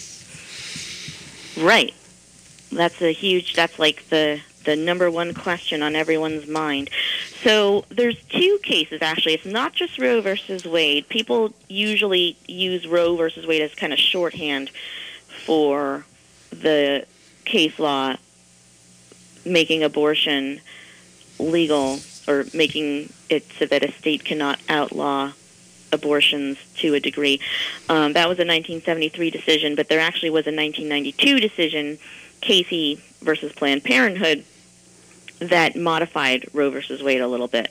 S11: Right. That's a huge. That's like the the number one question on everyone's mind. So there's two cases, actually. It's not just Roe versus Wade. People usually use Roe versus Wade as kind of shorthand for the case law making abortion legal, or making it so that a state cannot outlaw abortions to a degree. Um, that was a nineteen seventy-three decision, but there actually was a nineteen ninety-two decision, Casey versus Planned Parenthood, that modified Roe versus Wade a little bit.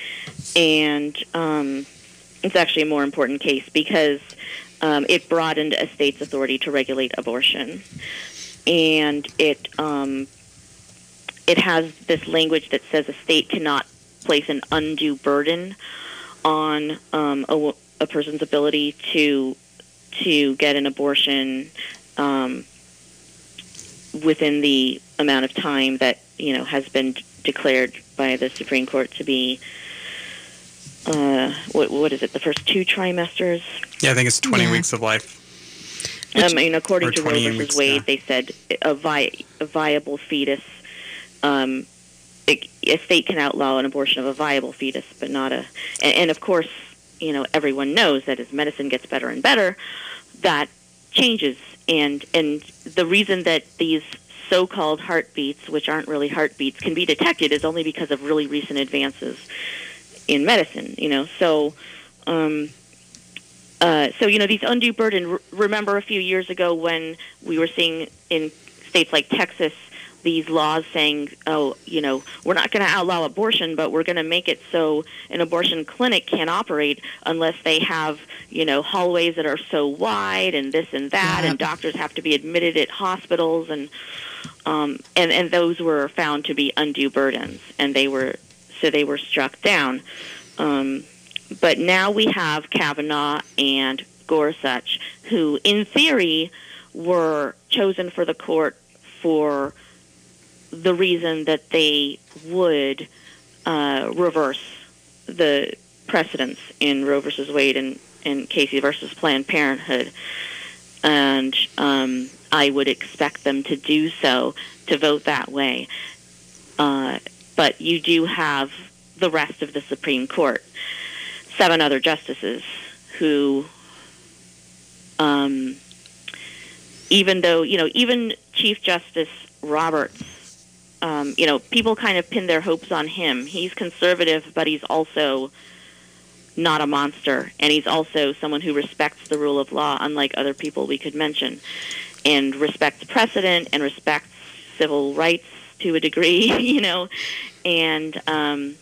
S11: And um, it's actually a more important case because um, it broadened a state's authority to regulate abortion. And it um, it has this language that says a state cannot place an undue burden on um, a, a person's ability to to get an abortion um, within the amount of time that, you know, has been d- declared by the Supreme Court to be, uh, what, what is it, the first two trimesters?
S2: Yeah, I think it's twenty yeah. weeks of life.
S11: Which, I mean, according to Roe versus
S2: weeks,
S11: Wade,
S2: yeah.
S11: they said a, vi- a viable fetus, um, it, a state can outlaw an abortion of a viable fetus, but not a, and, and of course, you know, everyone knows that as medicine gets better and better, that changes. And and the reason that these so-called heartbeats, which aren't really heartbeats, can be detected is only because of really recent advances in medicine, you know. So, um, uh, so you know, these undue burden, r- remember a few years ago when we were seeing in states like Texas these laws saying, oh, you know, we're not going to outlaw abortion, but we're going to make it so an abortion clinic can't operate unless they have, you know, hallways that are so wide and this and that, yeah. and doctors have to be admitted at hospitals, and um, and and those were found to be undue burdens, and they were so they were struck down. Um, but now we have Kavanaugh and Gorsuch, who, in theory, were chosen for the court for the reason that they would uh, reverse the precedents in Roe versus Wade and, and Casey versus Planned Parenthood. And um, I would expect them to do so, to vote that way. Uh, but you do have the rest of the Supreme Court, seven other justices who, um, even though, you know, even Chief Justice Roberts, Um, you know, people kind of pin their hopes on him. He's conservative, but he's also not a monster. And he's also someone who respects the rule of law, unlike other people we could mention, and respects precedent and respects civil rights to a degree, you know. And um,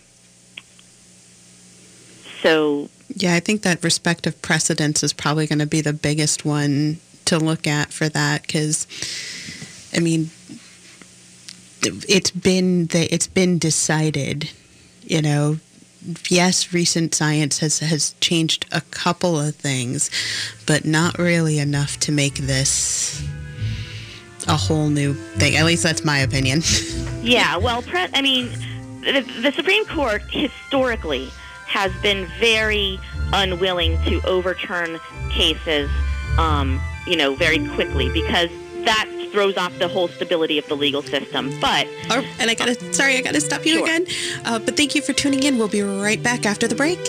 S11: so...
S1: Yeah, I think that respect of precedence is probably going to be the biggest one to look at for that, because, I mean, it's been the, it's been decided, you know. Yes, recent science has, has changed a couple of things, but not really enough to make this a whole new thing. At least that's my opinion.
S11: Yeah, well, pre- I mean, the, the Supreme Court historically has been very unwilling to overturn cases, um, you know, very quickly, because that throws off the whole stability of the legal system. But
S1: oh, and I gotta, sorry, I gotta stop you sure. again. Uh, but thank you for tuning in. We'll be right back after the break.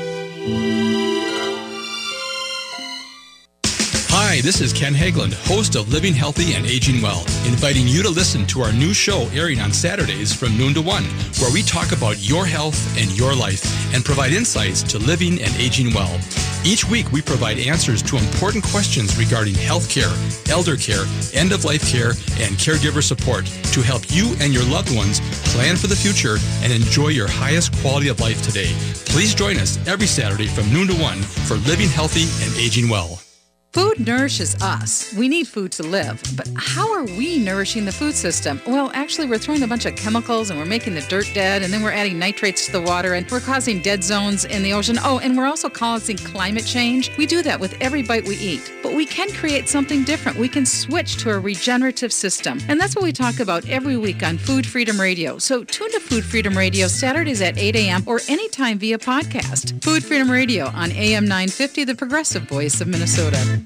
S17: Hi, this is Ken Hageland, host of Living Healthy and Aging Well, inviting you to listen to our new show airing on Saturdays from noon to one, where we talk about your health and your life and provide insights to living and aging well. Each week, we provide answers to important questions regarding health care, elder care, end-of-life care, and caregiver support to help you and your loved ones plan for the future and enjoy your highest quality of life today. Please join us every Saturday from noon to one for Living Healthy and Aging Well.
S18: Food nourishes us. We need food to live. But how are we nourishing the food system? Well, actually, we're throwing a bunch of chemicals and we're making the dirt dead, and then we're adding nitrates to the water, and we're causing dead zones in the ocean. Oh, and we're also causing climate change. We do that with every bite we eat. But we can create something different. We can switch to a regenerative system. And that's what we talk about every week on Food Freedom Radio. So tune to Food Freedom Radio Saturdays at eight a.m. or anytime via podcast. Food Freedom Radio on A M nine fifty, the progressive voice of Minnesota.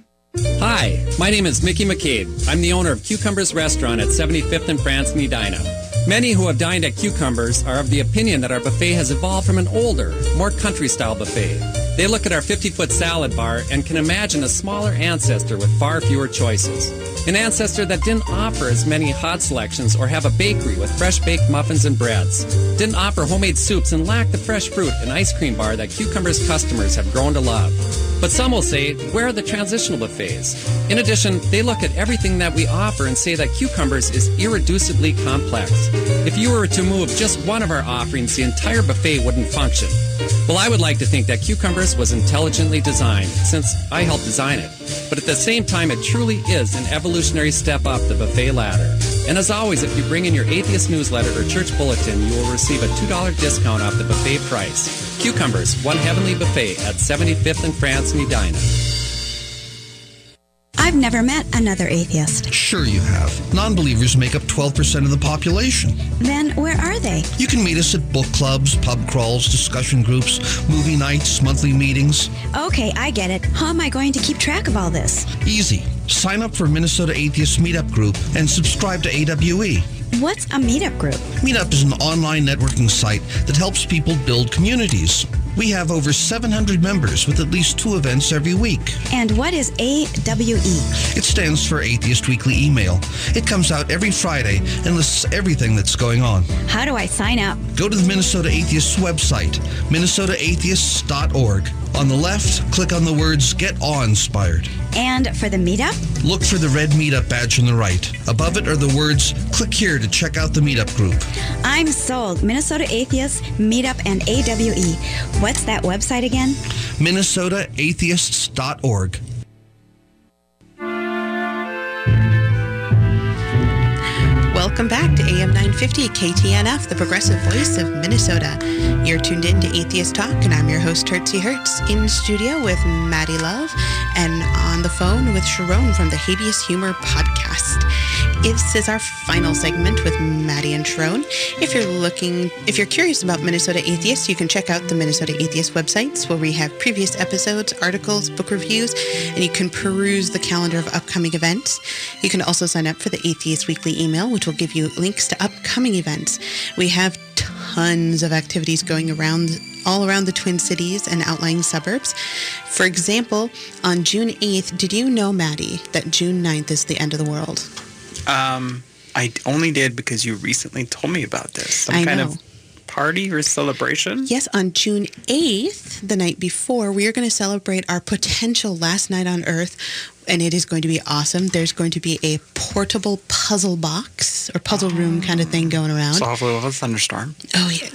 S9: Hi, my name is Mickey McCabe. I'm the owner of Cucumbers Restaurant at seventy-fifth and France in Edina. Many who have dined at Cucumbers are of the opinion that our buffet has evolved from an older, more country-style buffet. They look at our fifty-foot salad bar and can imagine a smaller ancestor with far fewer choices. An ancestor that didn't offer as many hot selections or have a bakery with fresh-baked muffins and breads. Didn't offer homemade soups and lacked the fresh fruit and ice cream bar that Cucumbers customers have grown to love. But some will say, where are the transitional buffets? In addition, they look at everything that we offer and say that Cucumbers is irreducibly complex. If you were to move just one of our offerings, the entire buffet wouldn't function. Well, I would like to think that Cucumbers was intelligently designed, since I helped design it. But at the same time, it truly is an evolutionary step up the buffet ladder. And as always, if you bring in your Atheist newsletter or church bulletin, you will receive a two dollars discount off the buffet price. Cucumbers, one heavenly buffet at seventy-fifth and France in Edina.
S19: I've never met another atheist.
S20: Sure you have. Non-believers make up twelve percent of the population.
S19: Then where are they?
S20: You can meet us at book clubs, pub crawls, discussion groups, movie nights, monthly meetings.
S19: Okay, I get it. How am I going to keep track of all this?
S20: Easy. Sign up for Minnesota Atheist Meetup Group and subscribe to A W E.
S19: What's a meetup group?
S20: Meetup is an online networking site that helps people build communities. We have over seven hundred members with at least two events every week.
S19: And what is A W E?
S20: It stands for Atheist Weekly Email. It comes out every Friday and lists everything that's going on.
S19: How do I sign up?
S20: Go to the Minnesota Atheists website, minnesota atheists dot org. On the left, click on the words Get Awe-Inspired.
S19: And for the meetup?
S20: Look for the red meetup badge on the right. Above it are the words, click here to check out the meetup group.
S19: I'm sold. Minnesota Atheists, Meetup, and A W E. What's that website again?
S20: minnesota atheists dot org.
S1: Welcome back to A M nine fifty K T N F, the progressive voice of Minnesota. You're tuned in to Atheist Talk, and I'm your host, Hertzie Hertz, in studio with Maddie Love and on the phone with Sharon from the Habeas Humor podcast. This is our final segment with Maddie and Sharon. If you're looking, if you're curious about Minnesota Atheists, you can check out the Minnesota Atheist websites where we have previous episodes, articles, book reviews, and you can peruse the calendar of upcoming events. You can also sign up for the Atheist Weekly email, which will give you links to upcoming events. We have tons of activities going around all around the Twin Cities and outlying suburbs. For example, on June eighth, did you know, Maddie, that June ninth is the end of the world?
S2: Um, I only did because you recently told me about this. Some
S1: I
S2: kind
S1: know.
S2: of party or celebration?
S1: Yes, on June eighth, the night before, we are going to celebrate our potential last night on Earth, and it is going to be awesome. There's going to be a portable puzzle box or puzzle room kind of thing going around.
S2: So hopefully we'll have a thunderstorm.
S1: Oh, yeah.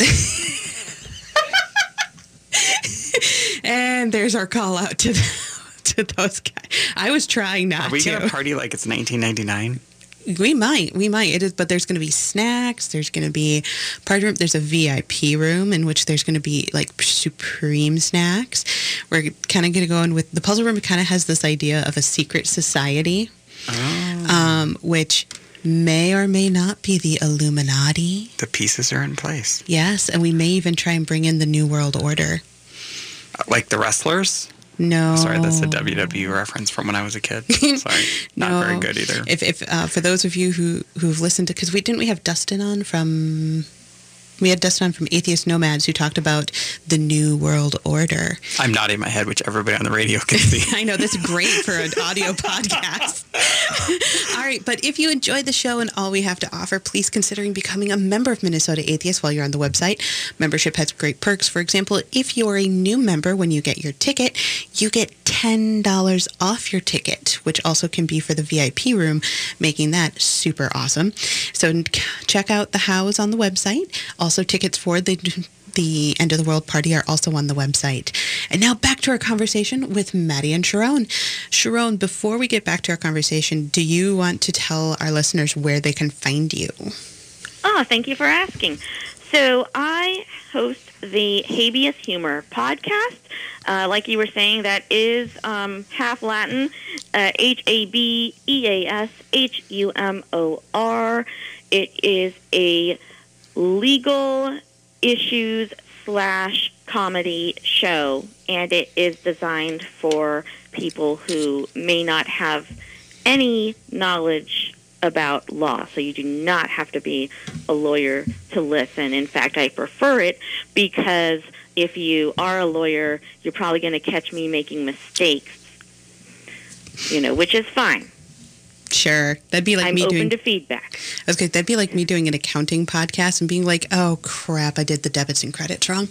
S1: And there's our call out to to those guys. I was trying not
S2: Are we
S1: to.
S2: going to party like it's nineteen ninety-nine?
S1: We might, we might. It is, but there's going to be snacks. There's going to be party room. There's a V I P room in which there's going to be like supreme snacks. We're kind of going to go in with the puzzle room. Kind of has this idea of a secret society,
S2: oh.
S1: um, which may or may not be the Illuminati.
S2: The pieces are in place.
S1: Yes, and we may even try and bring in the New World Order.
S2: Like the wrestlers?
S1: No.
S2: Sorry, that's a W W E reference from when I was a kid. Sorry, not
S1: No.
S2: very good either.
S1: If, if uh, for those of you who who've listened to, because we didn't we have Dustin on from. We had Dustin on from Atheist Nomads who talked about the New World Order.
S2: I'm nodding my head, which everybody on the radio can see.
S1: I know, that's great for an audio podcast. All right, but if you enjoyed the show and all we have to offer, please consider becoming a member of Minnesota Atheist while you're on the website. Membership has great perks. For example, if you're a new member, when you get your ticket, you get ten dollars off your ticket, which also can be for the V I P room, making that super awesome. So check out the hows on the website. Also, tickets for the the End of the World party are also on the website. And now back to our conversation with Maddie and Sharon. Sharon, before we get back to our conversation, do you want to tell our listeners where they can find you?
S11: Oh, thank you for asking. So I host the Habeas Humor podcast. Uh, like you were saying, that is um, half Latin, uh, H A B E A S H U M O R. It is a legal issues slash comedy show, and it is designed for people who may not have any knowledge about law. So you do not have to be a lawyer to listen. In fact, I prefer it because if you are a lawyer, you're probably going to catch me making mistakes, you know, which is fine.
S1: Sure. That'd be like
S11: I'm
S1: me
S11: open
S1: doing
S11: to feedback.
S1: Okay, that'd be like me doing an accounting podcast and being like, "Oh crap, I did the debits and credits wrong."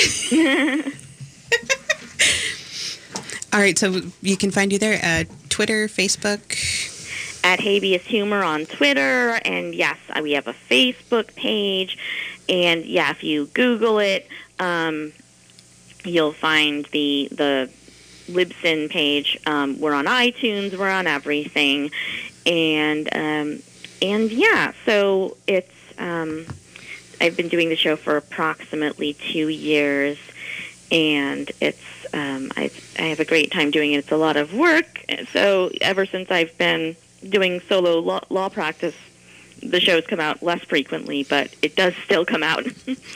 S1: All right, so you can find you there at Twitter, Facebook,
S11: at Habeas Humor on Twitter, and yes, we have a Facebook page, and yeah, if you Google it, um, you'll find the the Libsyn page. Um, we're on iTunes, we're on everything, and um, and yeah, so it's um, I've been doing the show for approximately two years, and it's um, I I have a great time doing it. It's a lot of work, so ever since I've been doing solo law, law practice, the shows come out less frequently, but it does still come out.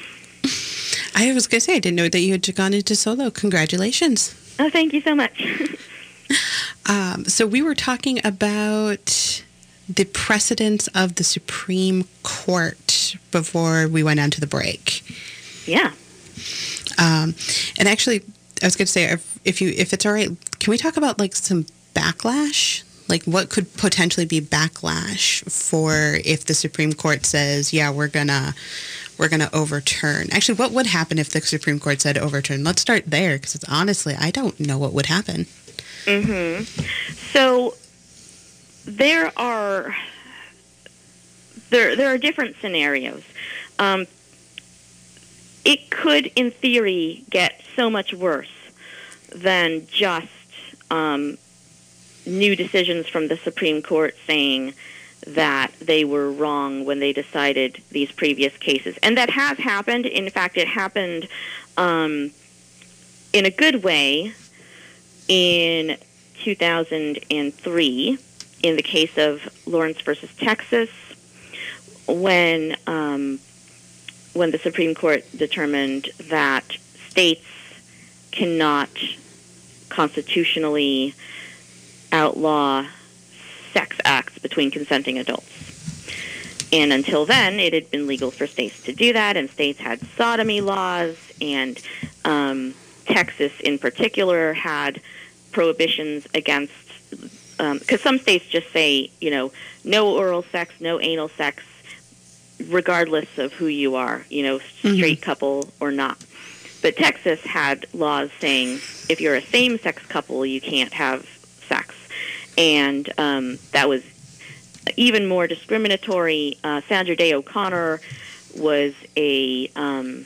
S1: I was going to say, I didn't know that you had gone into solo. Congratulations.
S11: Oh, thank you so much.
S1: um, so we were talking about the precedents of the Supreme Court before we went on to the break.
S11: Yeah.
S1: Um, and actually, I was going to say, if, if you, if it's all right, can we talk about like some backlash? Like what could potentially be backlash for if the Supreme Court says, yeah, we're gonna we're gonna overturn. Actually, what would happen if the Supreme Court said overturn? Let's start there, because it's honestly, I don't know what would happen.
S11: Mm-hmm. So there are there there are different scenarios. Um, it could, in theory, get so much worse than just um, new decisions from the Supreme Court saying that they were wrong when they decided these previous cases. And that has happened. In fact, it happened um, in a good way in two thousand three in the case of Lawrence versus Texas, when um, when the Supreme Court determined that states cannot constitutionally outlaw sex acts between consenting adults. And until then, it had been legal for states to do that, and states had sodomy laws, and um, Texas in particular had prohibitions against, because um, some states just say, you know, no oral sex, no anal sex, regardless of who you are, you know, straight mm-hmm. couple or not. But Texas had laws saying if you're a same-sex couple, you can't have sex. And um, that was even more discriminatory. Uh, Sandra Day O'Connor was a, um,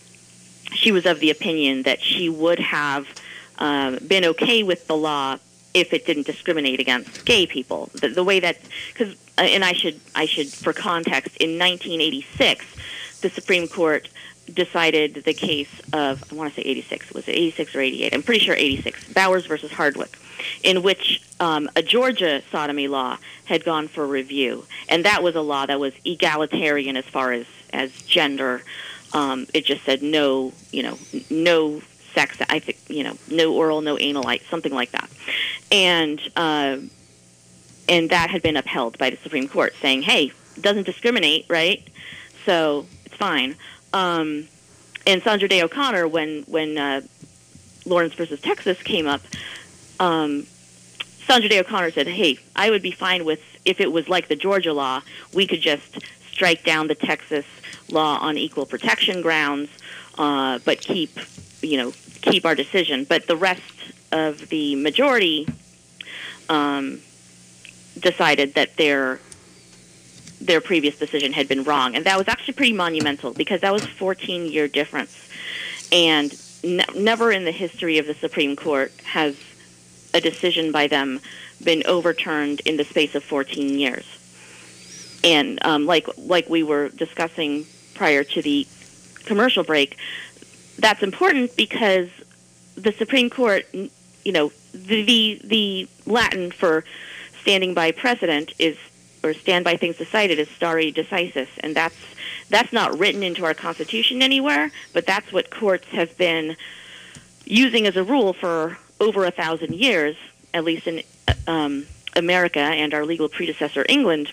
S11: she was of the opinion that she would have um, been okay with the law if it didn't discriminate against gay people. The, the way that, because, uh, and I should, I should, for context, in nineteen eighty-six, the Supreme Court decided the case of, I want to say eighty-six, was it eighty-six or eighty-eight? I'm pretty sure eighty-six, Bowers versus Hardwick, in which um, a Georgia sodomy law had gone for review. And that was a law that was egalitarian as far as, as gender. Um, it just said no, you know, no sex, I think, you know, no oral, no anal, something like that. And, uh, and that had been upheld by the Supreme Court, saying, hey, it doesn't discriminate, right? So it's fine. Um, and Sandra Day O'Connor, when, when uh, Lawrence versus Texas came up, um, Sandra Day O'Connor said, hey, I would be fine with, if it was like the Georgia law, we could just strike down the Texas law on equal protection grounds, uh, but keep, you know, keep our decision. But the rest of the majority um, decided that their their previous decision had been wrong. And that was actually pretty monumental because that was a fourteen-year difference. And ne- never in the history of the Supreme Court has a decision by them been overturned in the space of fourteen years. And um, like like we were discussing prior to the commercial break, that's important because the Supreme Court, you know, the the, the Latin for standing by precedent is, or stand by things decided, is stare decisis, and that's that's not written into our Constitution anywhere, but that's what courts have been using as a rule for over a thousand years, at least in um, America and our legal predecessor England,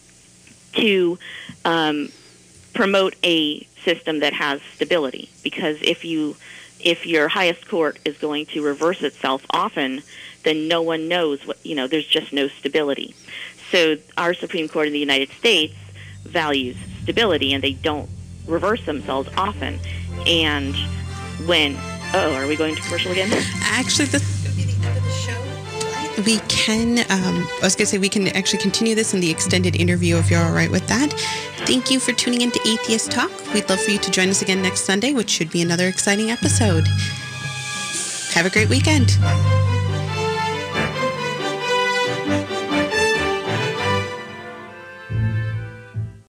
S11: to um, promote a system that has stability. Because if you if your highest court is going to reverse itself often, then no one knows what, you know, there's just no stability. So our Supreme Court in the United States values stability, and they don't reverse themselves often. And when, oh, are we going to commercial again?
S1: Actually, the we can, um, I was going to say, we can actually continue this in the extended interview if you're all right with that. Thank you for tuning in to Atheist Talk. We'd love for you to join us again next Sunday, which should be another exciting episode. Have a great weekend.